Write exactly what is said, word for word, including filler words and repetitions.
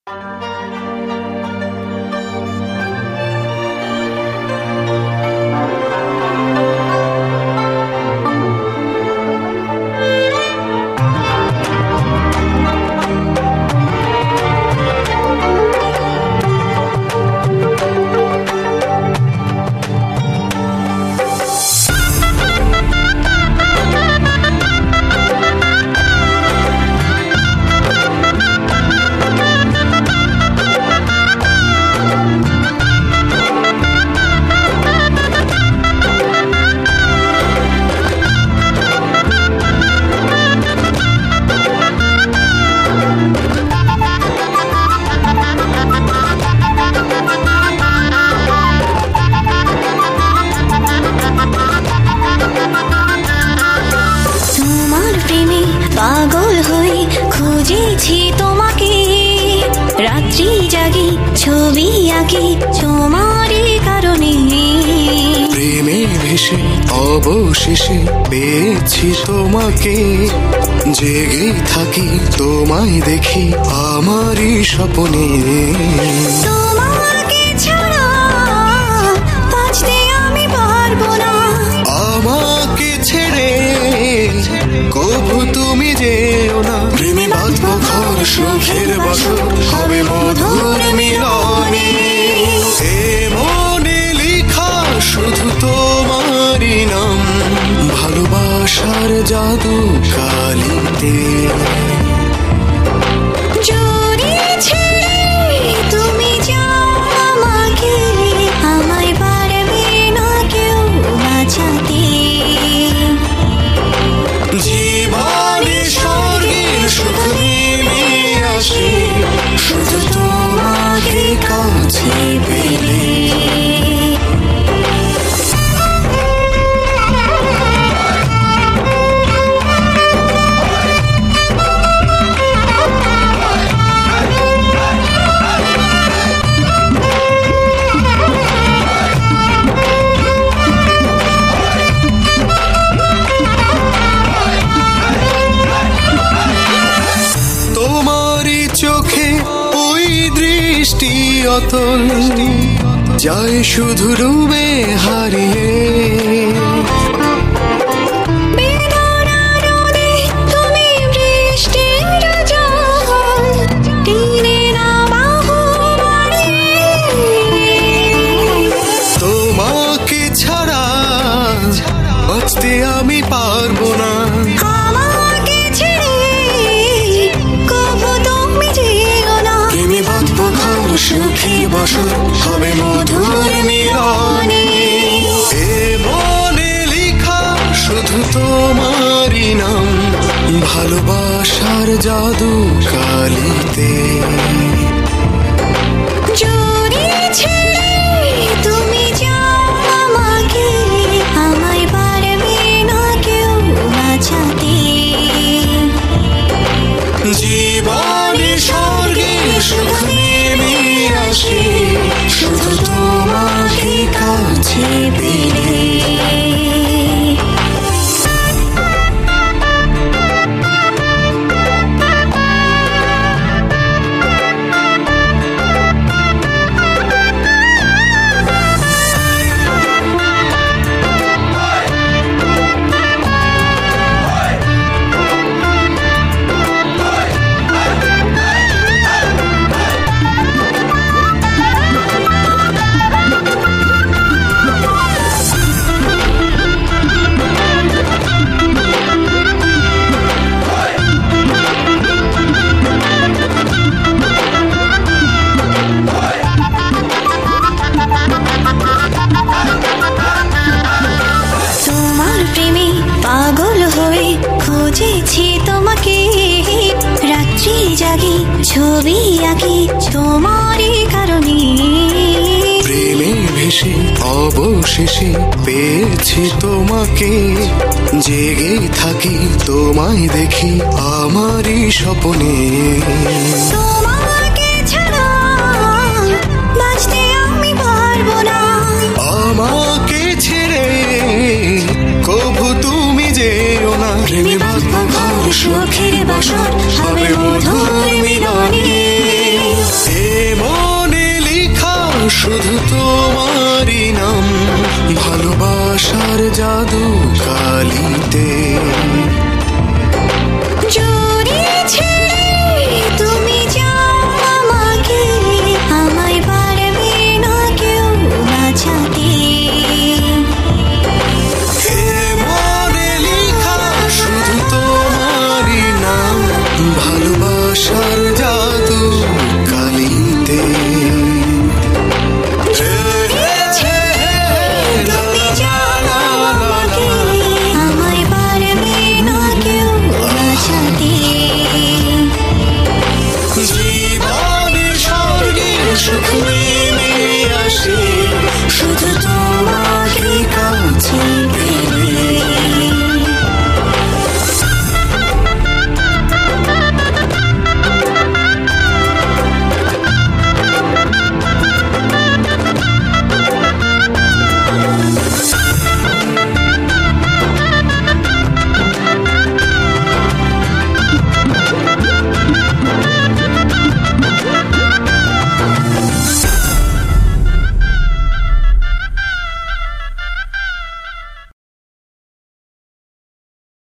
পাগল হই খুঁজেছি তোমাকে, রাত্রি জাগি ছবি আঁকি তোমারই কারণে। প্রেমে ভেসে অবশেষে পেয়েছি তোমাকে, জেগে থাকি তোমায় দেখি আমারই স্বপ্নে। তোমাকে ছাড়া বাঁচতে আমি পারবো না, আমাকে ছেড়ে কবু তুমি যেও না। প্রেমে বাঁধবো ঘর সুখের বাসর হবে মধুর মিলনে, এ মনে লিখা শুধু তোমারই নাম, ভালোবাসার জাদু কালিতে। যদি ছেড়ে তুমি যাও আমাকে, আমায় পারবে না কেউ বাঁচাতে। জীবনে স্বর্গের সুখ নেমে আসে শুধু তোমাকে কাছে পেলে। তোমারই চোখে ওই দৃষ্টি অতল যায় শুধু ডুবে হারিয়ে। তোমাকে ছাড়া বাঁচতে আমি পারবো না, আমাকে ছেড়ে কবু তুমি যেও না। প্রেমে বাঁধবো ঘর সুখের বাসর হবে মধুর মিলনে, এ মনে লিখা শুধু তোমারই নাম, ভালোবাসার জাদু কালিতে। যদি ছেড়ে তুমি যাও আমাকে, আমায় পারবে না কেউ বাঁচাতে। জীবনে স্বর্গের সুখ নেমে আসে শুধু তোমাকে কাছে পেলে। পাগল হয়ে খুঁজেছি তোমাকে, রাত্রি জাগি ছবি আঁকি তোমারই কারণে। প্রেমে ভেসে অবশেষে পেয়েছি তোমাকে, জেগে থাকি তোমায় দেখি আমারই স্বপ্নে। তোমাকে ছাড়া বাঁচতে আমি পারবো না, আমাকে ছেড়ে কবু তুমি যেও না। প্রেমে বাঁধবো ঘর সুখের বাসর হবে মধুর মিলনে। শুধু তোমারই নাম, ভালোবাসার জাদু কালিতে।